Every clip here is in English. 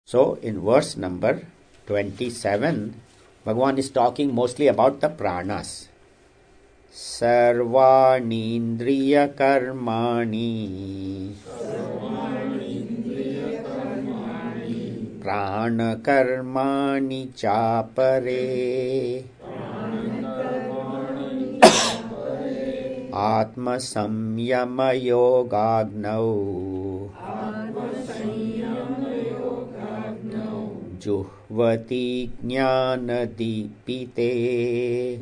So in verse number 27, Bhagavan is talking mostly about the pranas. Sarvanindriya karmani prana karmani chapare atma samyama yogagnau juhvati jnana dipite.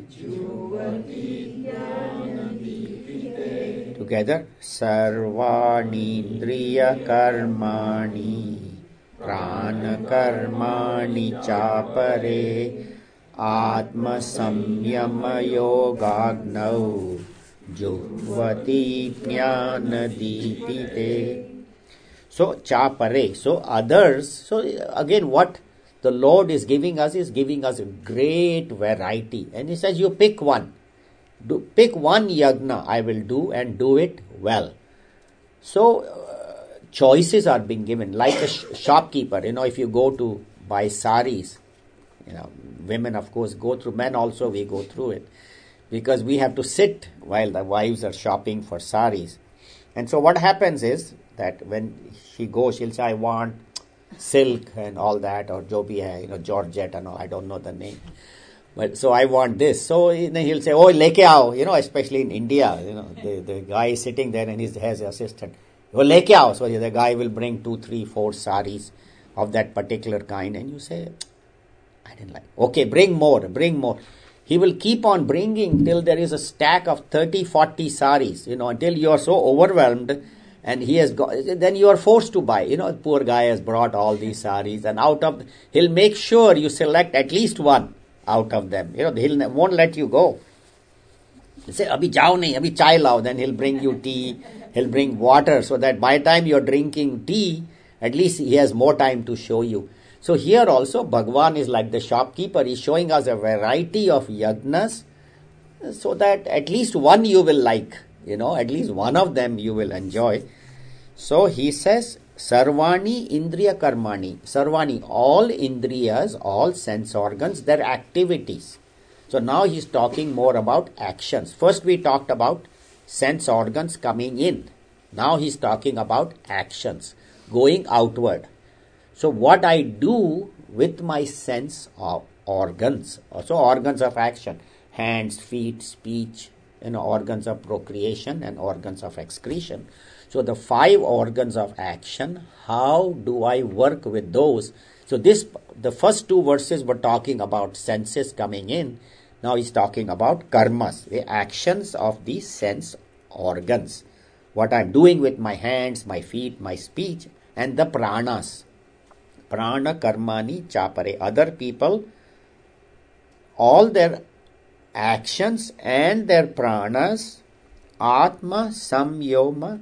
Together, sarvanindriya karmani prana karmani chapare atma samyama yogagnau juhvati jnana dipite. So chapare, so others, so again what the Lord is giving us a great variety, and he says you pick one. Pick one yagna I will do and do it well. So choices are being given, like a shopkeeper. If you go to buy saris, women of course go through, men also we go through it, because we have to sit while the wives are shopping for saris. And so what happens is that when she goes, she'll say, I want silk and all that, or jo bhi hai, Georgette and all, I don't know the name. But so I want this. So he'll say, oh, leke aao, especially in India, the guy is sitting there and he has an assistant. Oh, leke aao. So the guy will bring 2, 3, 4 saris of that particular kind, and you say, I didn't like. Okay, bring more. He will keep on bringing till there is a stack of 30, 40 saris, until you are so overwhelmed and he has got, then you are forced to buy. Poor guy has brought all these saris, and he'll make sure you select at least one out of them. He won't let you go. He'll say, abhi jao nahi, abhi chai lao. Then he'll bring you tea, he'll bring water, so that by the time you're drinking tea, at least he has more time to show you. So here also, Bhagavan is like the shopkeeper. He's showing us a variety of yagnas, so that at least one you will like, at least one of them you will enjoy. So he says, Sarvani Indriya Karmani. Sarvani, all indriyas, all sense organs, their activities. So now he's talking more about actions. First we talked about sense organs coming in. Now he's talking about actions, going outward. So what I do with my sense of organs, also organs of action, hands, feet, speech, organs of procreation and organs of excretion. So the 5 organs of action, how do I work with those? So the first 2 verses were talking about senses coming in. Now he's talking about karmas, the actions of these sense organs. What I'm doing with my hands, my feet, my speech, and the pranas. Prana karmani chapare. Other people, all their actions and their pranas, atma samyama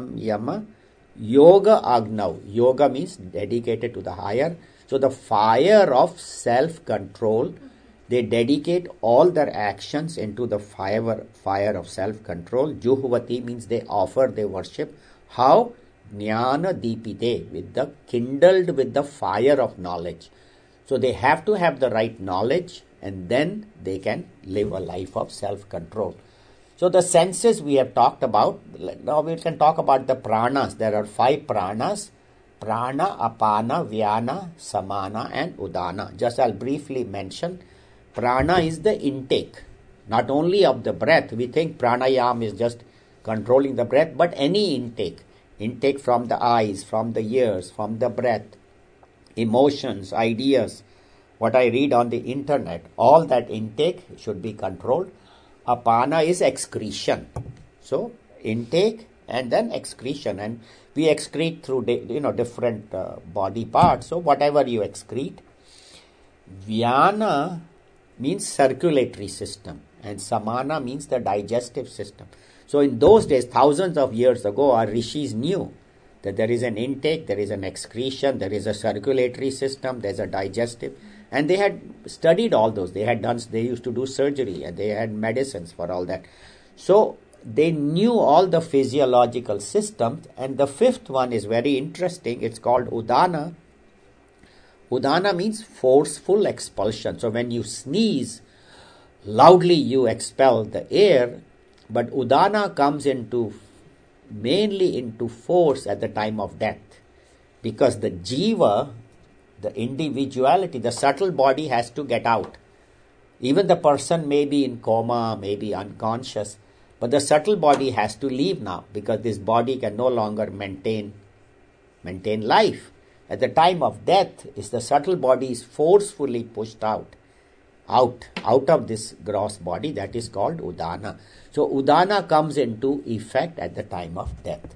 yoga agnav. Yoga means dedicated to the higher. So the fire of self-control, they dedicate all their actions into the fire of self-control. Juhvati means they offer, they worship. How? Jnana dipite, kindled with the fire of knowledge. So they have to have the right knowledge, and then they can live a life of self-control. So the senses we have talked about. Now we can talk about the pranas. There are 5 pranas: prana, apana, vyana, samana, and udana. Just I'll briefly mention. Prana is the intake, not only of the breath. We think pranayam is just controlling the breath, but any intake. Intake from the eyes, from the ears, from the breath, emotions, ideas, what I read on the internet, all that intake should be controlled. Apana is excretion. So intake and then excretion, and we excrete through different body parts. So whatever you excrete. Vyana means circulatory system, and samana means the digestive system. So in those days, thousands of years ago, our rishis knew that there is an intake, there is an excretion, there is a circulatory system, there's a digestive, and they had studied all those. They used to do surgery, and they had medicines for all that. So they knew all the physiological systems, and the 5th one is very interesting. It's called udana. Udana means forceful expulsion. So when you sneeze, loudly you expel the air, but Udana comes mainly into force at the time of death. Because the jiva, the individuality, the subtle body has to get out. Even the person may be in coma, may be unconscious, but the subtle body has to leave now because this body can no longer maintain life. At the time of death, the subtle body is forcefully pushed out of this gross body. That is called Udana. So Udana comes into effect at the time of death.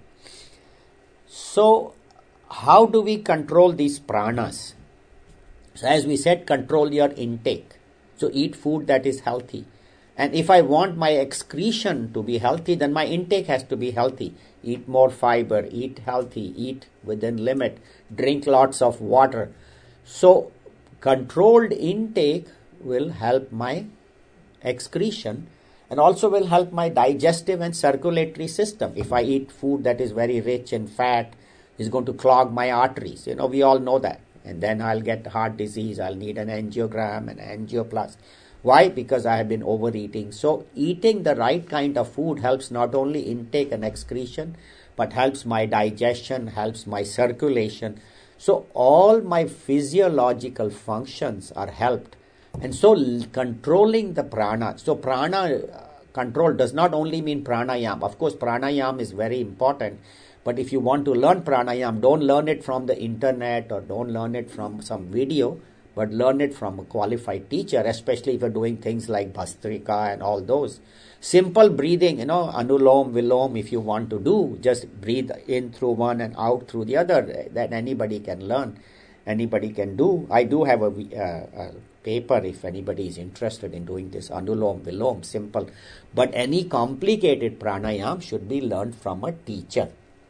So how do we control these pranas? So as we said, control your intake. So eat food that is healthy. And if I want my excretion to be healthy, then my intake has to be healthy. Eat more fiber, eat healthy, eat within limit, drink lots of water. So controlled intake will help my excretion and also will help my digestive and circulatory system. If I eat food that is very rich in fat, it's going to clog my arteries. We all know that. And then I'll get heart disease. I'll need an angiogram and angioplasty. Why? Because I have been overeating. So eating the right kind of food helps not only intake and excretion, but helps my digestion, helps my circulation. So all my physiological functions are helped. And so controlling the prana. So prana control does not only mean pranayam. Of course, pranayam is very important. But if you want to learn pranayam, don't learn it from the internet or don't learn it from some video, but learn it from a qualified teacher, especially if you're doing things like Bhastrika and all those. Simple breathing, Anulom, Vilom, if you want to do, just breathe in through one and out through the other. That anybody can learn, anybody can do. I do have a paper if anybody is interested in doing this, Anulom, Vilom, simple. But any complicated pranayam should be learned from a teacher.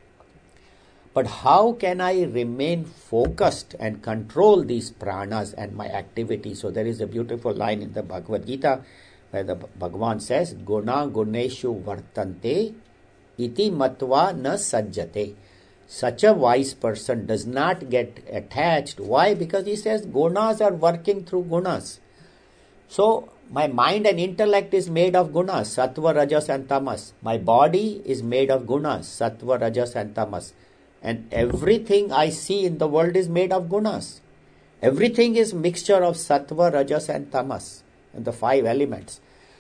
But how can I remain focused and control these pranas and my activities? So there is a beautiful line in the Bhagavad Gita where the Bhagavan says, Guna guneshu vartante iti matva na sajjate. Such a wise person does not get attached. Why? Because he says gunas are working through gunas. So my mind and intellect is made of gunas, sattva, rajas and tamas. My body is made of gunas, sattva, rajas and tamas. And everything I see in the world is made of gunas. Everything is mixture of sattva, rajas and tamas, and the 5 elements.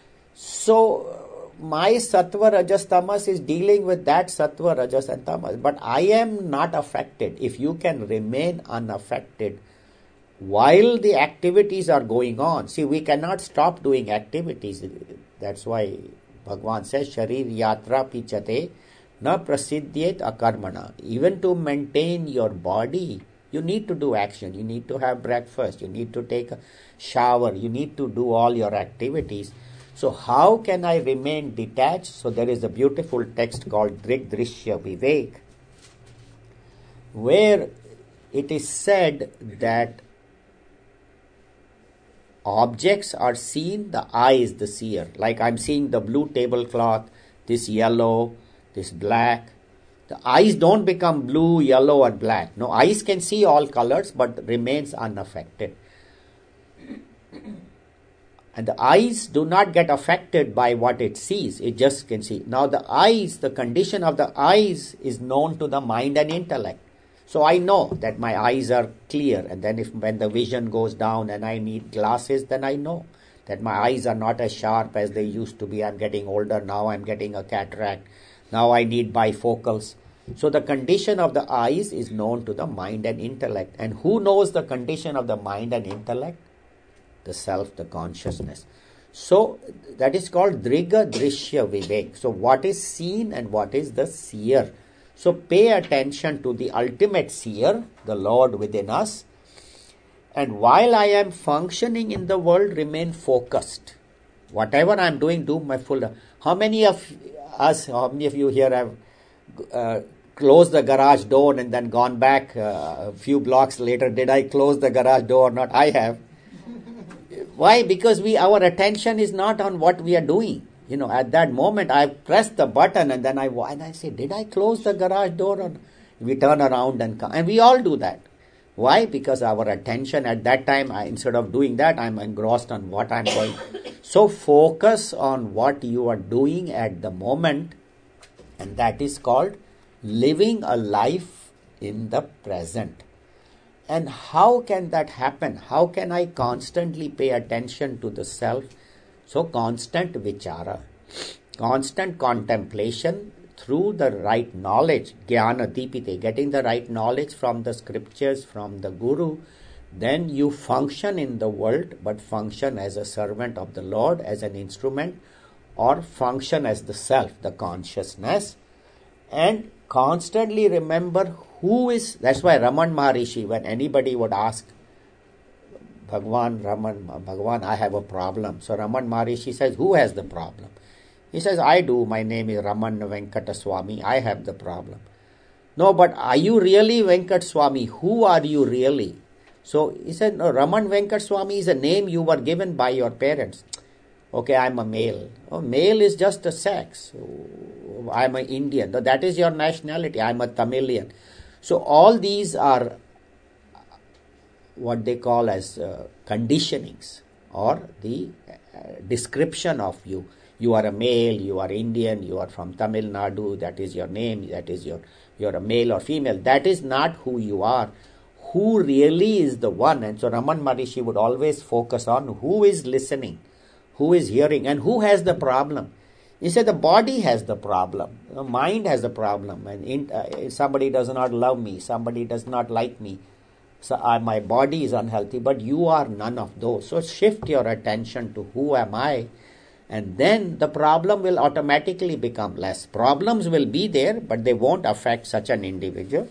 So my sattva, rajas, tamas is dealing with that sattva, rajas and tamas. But I am not affected. If you can remain unaffected while the activities are going on. See, we cannot stop doing activities. That's why Bhagavan says, Sharir yatra pichate na prasiddhyet akarmana. Even to maintain your body, you need to do action. You need to have breakfast. You need to take a shower. You need to do all your activities. So how can I remain detached? So there is a beautiful text called Drigdrishya Vivek, where it is said that objects are seen, the eye is the seer. Like I'm seeing the blue tablecloth, this yellow, this black. The eyes don't become blue, yellow or black. No, eyes can see all colors but remains unaffected. And the eyes do not get affected by what it sees. It just can see. Now the eyes, the condition of the eyes is known to the mind and intellect. So I know that my eyes are clear. And then when the vision goes down and I need glasses, then I know that my eyes are not as sharp as they used to be. I'm getting older now. I'm getting a cataract. Now I need bifocals. So the condition of the eyes is known to the mind and intellect. And who knows the condition of the mind and intellect? The self, the consciousness. So that is called Driga Drishya Vivek. So what is seen and what is the seer? So pay attention to the ultimate seer, the Lord within us. And while I am functioning in the world, remain focused. Whatever I am doing, do my full. How many of you here have closed the garage door and then gone back a few blocks later? Did I close the garage door or not? I have. Why? Because our attention is not on what we are doing. At that moment, I press the button and then I say, did I close the garage door? Or we turn around and come. And we all do that. Why? Because our attention at that time, instead of doing that, I'm engrossed on what I'm going. So focus on what you are doing at the moment, and that is called living a life in the present. And how can that happen? How can I constantly pay attention to the self? So constant vichara, constant contemplation through the right knowledge, jnana dipite, getting the right knowledge from the scriptures, from the guru, then you function in the world, but function as a servant of the Lord, as an instrument, or function as the self, the consciousness, and constantly remember who is. That's why Raman Maharishi, when anybody would ask Bhagwan, I have a problem. So Raman Maharishi says, who has the problem? He says, I do. My name is Raman Venkata Swami. I have the problem. No, but are you really Venkat Swami? Who are you really? So he said, no, Raman Venkat Swami is a name you were given by your parents. Okay, I'm a male. Oh, male is just a sex. I'm an Indian. No, that is your nationality. I'm a Tamilian. So all these are what they call as conditionings, or the description of you. You are a male, you are Indian, you are from Tamil Nadu, that is your name, that is you're a male or female. That is not who you are. Who really is the one? And so Raman Maharishi would always focus on who is listening, who is hearing, and who has the problem. He said the body has the problem, the mind has the problem, and somebody does not love me, somebody does not like me, so my body is unhealthy, but you are none of those. So shift your attention to who am I, and then the problem will automatically become less. Problems will be there, but they won't affect such an individual.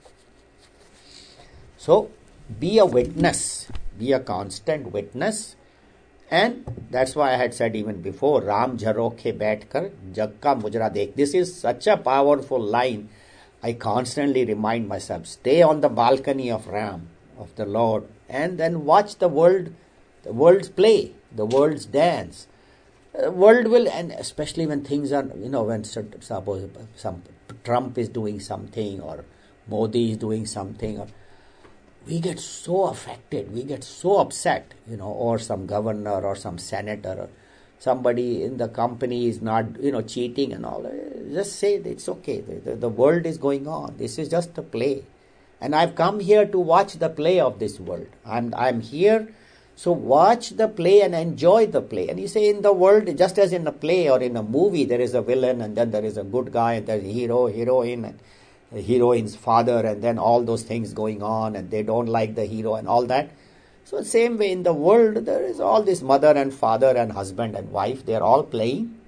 So be a witness, be a constant witness. And that's why I had said even before, Ram jharokhe baitkar jag ka mujra dekh. This is such a powerful line. I constantly remind myself, stay on the balcony of Ram, of the Lord, and then watch the world's play, the world's dance. World will, and especially when things are, when suppose some Trump is doing something, or Modi is doing something, or we get so affected, we get so upset, or some governor or some senator or somebody in the company is not, cheating and all. Just say it's okay. The world is going on. This is just a play. And I've come here to watch the play of this world. I'm here, so watch the play and enjoy the play. And you say in the world, just as in a play or in a movie, there is a villain and then there is a good guy and there's a hero, heroine, and the heroine's father, and then all those things going on, and they don't like the hero and all that. So same way in the world, there is all this mother and father and husband and wife, they are all playing.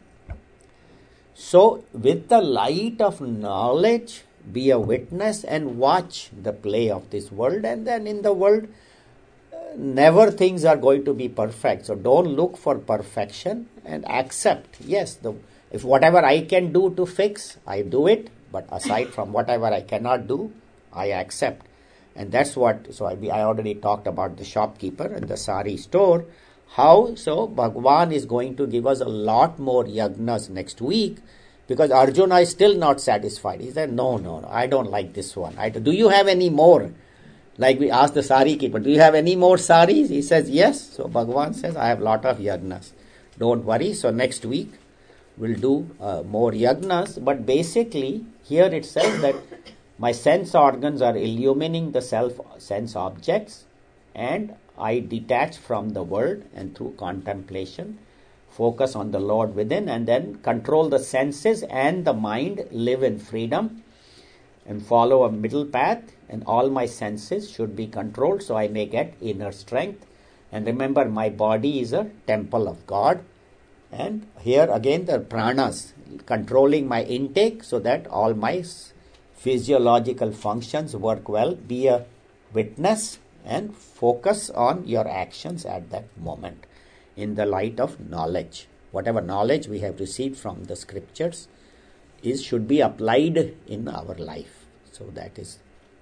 So with the light of knowledge, be a witness and watch the play of this world. And then in the world, never things are going to be perfect. So don't look for perfection and accept. Yes, if whatever I can do to fix, I do it. But aside from whatever I cannot do, I accept. And that's what, so I already talked about the shopkeeper and the sari store. How? So Bhagwan is going to give us a lot more yagnas next week, because Arjuna is still not satisfied. He said, no, I don't like this one. Do you have any more? Like we asked the sari keeper, do you have any more saris? He says, yes. So Bhagwan says, I have a lot of yagnas. Don't worry. So next week we'll do more yagnas. But basically, here it says that my sense organs are illumining the sense objects, and I detach from the world, and through contemplation, focus on the Lord within, and then control the senses and the mind, live in freedom, and follow a middle path, and all my senses should be controlled so I may get inner strength. And remember, my body is a temple of God. And here again the pranas, controlling my intake so that all my physiological functions work well. Be a witness and focus on your actions at that moment in the light of knowledge. Whatever knowledge we have received from the scriptures should be applied in our life. So that is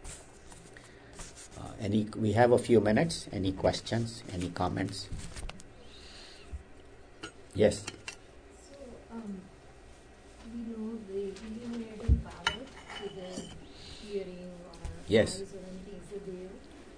we have a few minutes. Any questions? Any comments? Yes. So, we know the illuminating power with the hearing or yes. eyes or anything. So,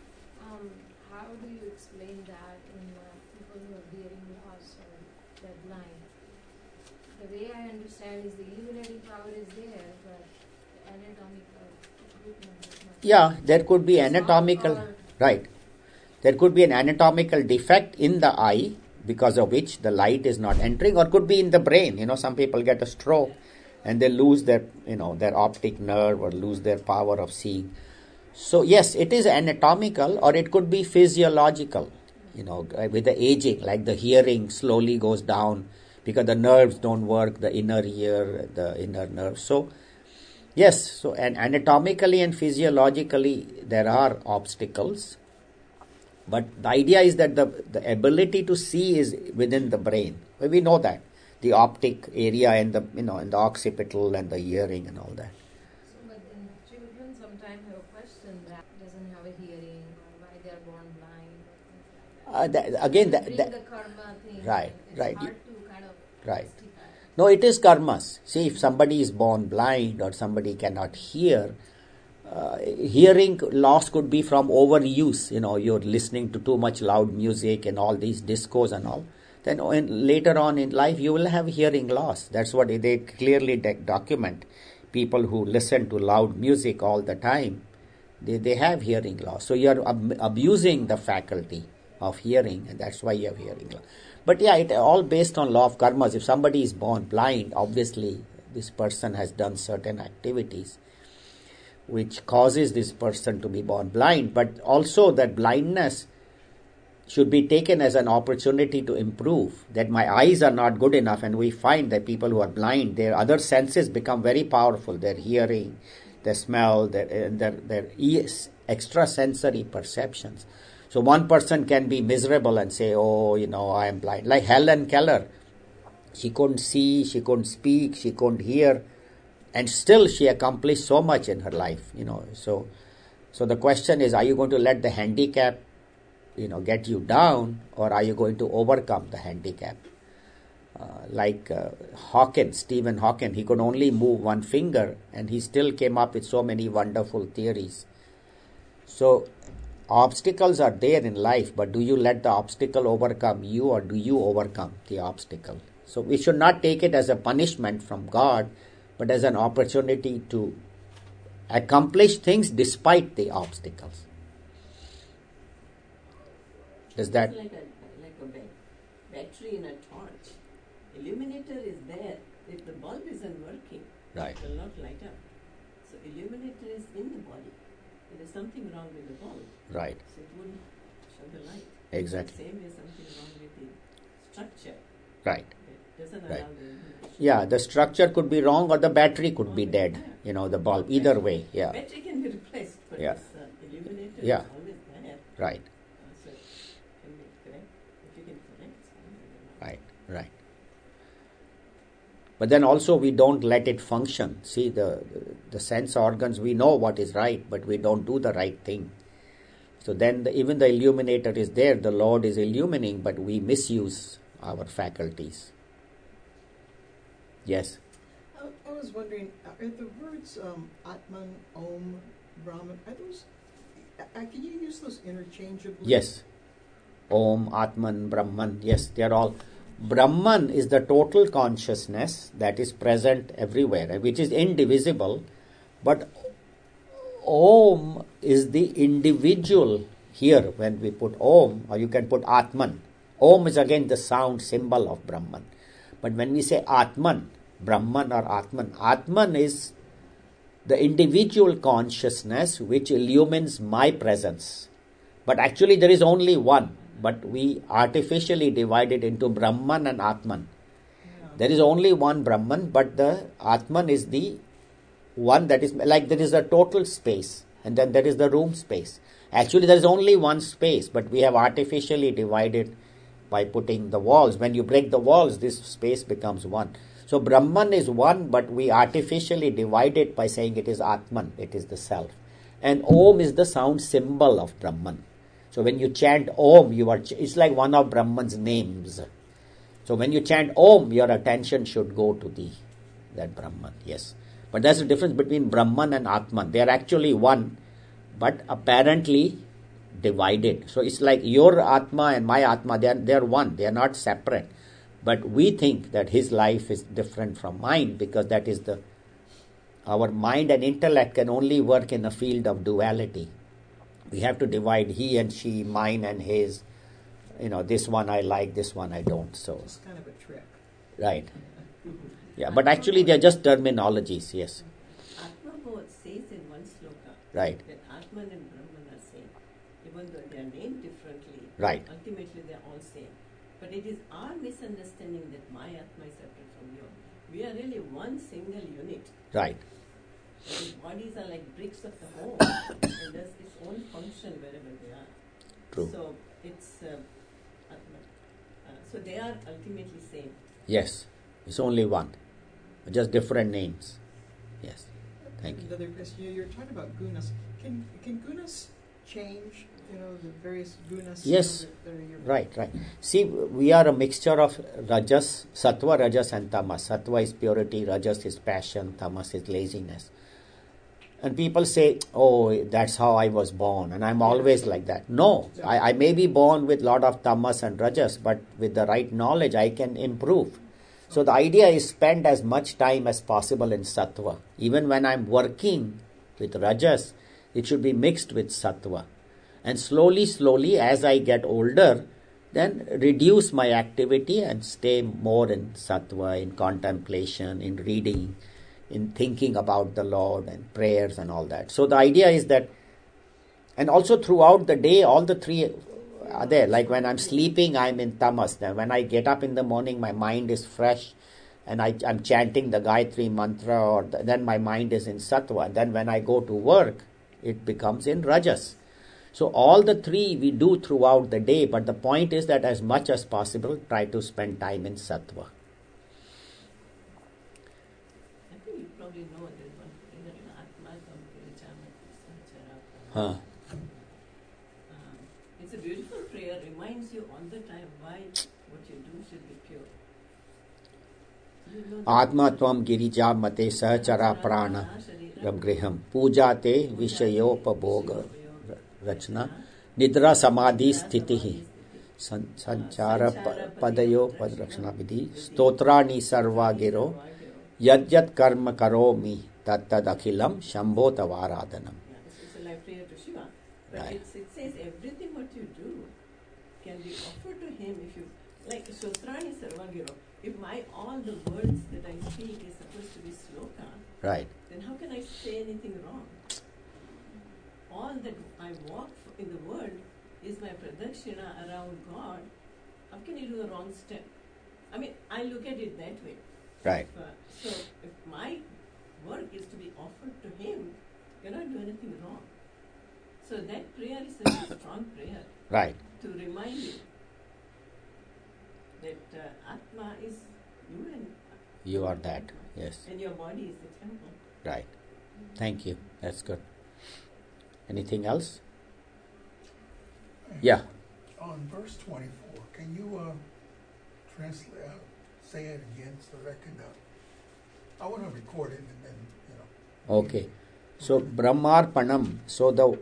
how do you explain that in people who have hearing loss or they're blind? The way I understand is the illuminating power is there, but the anatomical equipment is not. Yeah, there could be anatomical, Or right. There could be an anatomical defect in the eye because of which the light is not entering, or could be in the brain. Some people get a stroke and they lose their, their optic nerve or lose their power of seeing. So yes, it is anatomical, or it could be physiological, with the aging, like the hearing slowly goes down because the nerves don't work, the inner ear, the inner nerve. So yes, so and anatomically and physiologically there are obstacles. But the idea is that the ability to see is within the brain. We know that. The optic area and the and the occipital and the hearing and all that. so, but then children sometimes have a question that doesn't have a hearing or why they are born blind or things like that. Again, Bring the karma thing. Right, It's right. hard to kind of Right. justify. No, it is karmas. See, if somebody is born blind or somebody cannot hear, hearing loss could be from overuse. You're listening to too much loud music and all these discos and all. Then later on in life, you will have hearing loss. That's what they clearly document. People who listen to loud music all the time, they have hearing loss. So you're abusing the faculty of hearing, and that's why you have hearing loss. But yeah, it all based on law of karmas. If somebody is born blind, obviously this person has done certain activities which causes this person to be born blind. But also that blindness should be taken as an opportunity to improve, that my eyes are not good enough, and we find that people who are blind, their other senses become very powerful, their hearing, their smell, their extrasensory perceptions. So one person can be miserable and say, I am blind. Like Helen Keller, she couldn't see, she couldn't speak, she couldn't hear, and still she accomplished so much in her life, So the question is, are you going to let the handicap get you down, or are you going to overcome the handicap? Stephen Hawking, he could only move one finger and he still came up with so many wonderful theories. So obstacles are there in life, but do you let the obstacle overcome you, or do you overcome the obstacle? So we should not take it as a punishment from God, but as an opportunity to accomplish things despite the obstacles. Does that? It's like a battery in a torch. Illuminator is there. If the bulb isn't working, Right. it will not light up. So illuminator is in the body. There is something wrong with the bulb. Right. So it wouldn't show the light. Exactly. Same way something wrong with the structure. Right. It doesn't Right. allow the illumination. Yeah, the structure could be wrong, or the battery could be dead. The bulb. Either way. Yeah. Battery can be replaced, but Yeah. this illuminator Yeah. is always there. Right. So can we correct? If you can correct, it's fine. Right. Right. But then also we don't let it function. See, the sense organs, we know what is right, but we don't do the right thing. So then even the illuminator is there, the Lord is illuminating, but we misuse our faculties. Yes. I was wondering, are the words Atman, Om, Brahman, are those, can you use those interchangeably? Yes. Om, Atman, Brahman, yes, they are all. Brahman is the total consciousness that is present everywhere, which is indivisible, but Om is the individual here. When we put Om, or you can put Atman, Om is again the sound symbol of Brahman. But when we say Atman, Brahman or Atman, Atman is the individual consciousness which illumines my presence. But actually there is only one. But we artificially divide it into Brahman and Atman. Yeah. There is only one Brahman, but the Atman is the one that is like there is a total space, and then there is the room space. Actually, there is only one space, but we have artificially divided by putting the walls. When you break the walls, this space becomes one. So Brahman is one, but we artificially divide it by saying it is Atman, it is the self. And Om is the sound symbol of Brahman. So when you chant Om, it's like one of Brahman's names. So when you chant Om, your attention should go to that Brahman. Yes. But there's a difference between Brahman and Atman. They are actually one, but apparently divided. So it's like your Atma and my Atma, they are one, they are not separate. But we think that his life is different from mine because that is our mind and intellect can only work in a field of duality. We have to divide he and she, mine and his. This one I like, this one I don't. So It's kind of a trick. right. Yeah, but actually they are just terminologies, yes. Atma both says in one sloka Right. that Atman and Brahman are same. Even though they are named differently, Right. ultimately they are all same. But it is our misunderstanding that my Atma is separate from yours. We are really one single unit. Right. The bodies are like bricks of the whole, and there's its own function wherever they are. True. So it's Atman. So they are ultimately same. Yes. It's only one. Just different names. Yes. Thank you. Another question. You're talking about gunas. Can gunas change? The various gunas. Yes. That are your Right. See, we are a mixture of rajas, sattva, rajas and tamas. Sattva is purity, rajas is passion, tamas is laziness. And people say, oh, that's how I was born and I'm always like that. No, I may be born with lot of tamas and rajas, but with the right knowledge I can improve. So the idea is spend as much time as possible in sattva. Even when I'm working with rajas, it should be mixed with sattva. And slowly, as I get older, then reduce my activity and stay more in sattva, in contemplation, in reading, in thinking about the Lord and prayers and all that. So the idea is that, and also throughout the day, all the three are there. Like when I'm sleeping, I'm in tamas. Then when I get up in the morning, my mind is fresh and I'm chanting the Gayatri mantra, then my mind is in sattva. And then when I go to work, it becomes in rajas. So all the three we do throughout the day, but the point is that as much as possible, try to spend time in sattva. I think you probably know there's one prayer, Atma Kam Huh. It's a beautiful prayer, reminds you all the time why what you do should be pure. Atma tvam girija mate sahachara prana ramgriham puja te vishayopaboga rachna nidra samadhi sthiti sanchara padayo padrakshana vidhi stotrani sarva giro yadyat karma karomi tattad akhilam shambho tavaradanam. It's a life prayer to Shiva. But Right. it says everything what you do can be offered to him if you, like Sotrani Sarvagiro, if all the words that I speak is supposed to be sloka, Right. then how can I say anything wrong? All that I walk in the world is my pradakshina around God. How can you do a wrong step? I mean, I look at it that way. Right. So if my work is to be offered to him, you cannot do anything wrong. So that prayer is a very strong prayer Right. to remind you that Atma is you and You are that. Yes. and your body is the temple. Right. Thank you. That's good. Anything else? Yeah. On verse 24, can you translate, say it again so that I can, I want to record it and then, Okay. So Brahmarpanam. So the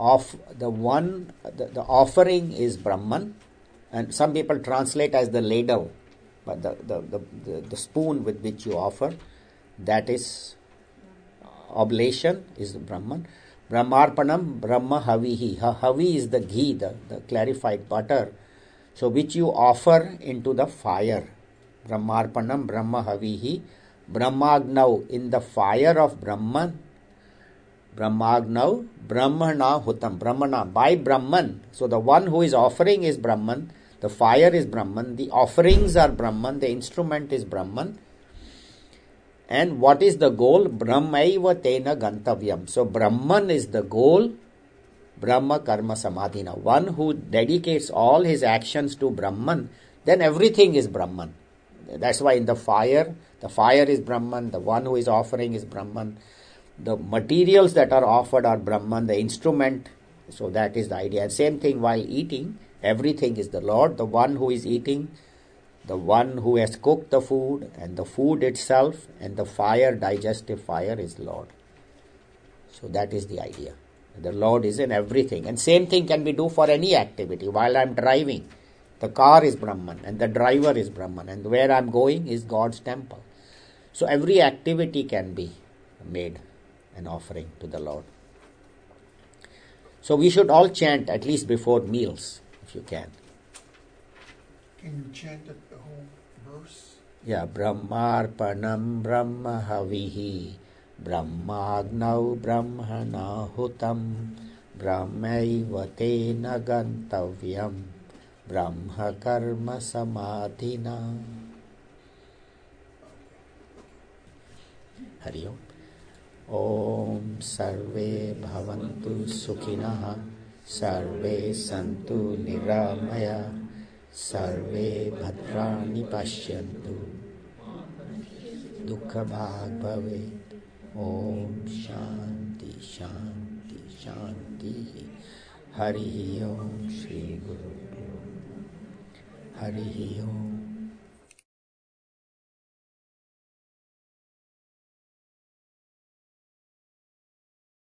offering is Brahman, and some people translate as the ladle, but the spoon with which you offer, that is oblation is Brahman. Brahmarpanam Brahma Havihi. Havi is the ghee, the clarified butter, so which you offer into the fire. Brahmarpanam Brahma Havihi. Brahmagnav, in the fire of Brahman. Brahmagnav Brahmana Hutam. Brahmana, by Brahman. So the one who is offering is Brahman. The fire is Brahman. The offerings are Brahman. The instrument is Brahman. And what is the goal? Brahmaiva tena gantavyam. So Brahman is the goal. Brahma karma samadhina. One who dedicates all his actions to Brahman, then everything is Brahman. That's why in the fire is Brahman. The one who is offering is Brahman. The materials that are offered are Brahman. The instrument. So that is the idea. And same thing while eating. Everything is the Lord. The one who is eating, the one who has cooked the food, and the food itself, and the fire, digestive fire, is Lord. So that is the idea. The Lord is in everything. And same thing can be do for any activity. While I'm driving, the car is Brahman and the driver is Brahman, and where I'm going is God's temple. So every activity can be made an offering to the Lord. So we should all chant at least before meals, if you can. Can you chant the whole verse? Yeah, Brahmarpanam Brahmahavihi Brahmagnau Brahmanahutam Brahmaiva tena gantavyam Brahma karma samadhina. Hari Om. Om Sarve Bhavantu Sukhinah Sarve Santu Niramaya Sarve Bhadrani Pashyantu Dukkha Bhag Bhavet. Om Shanti Shanti Shanti. Hari Om Shri Guru Hari Om.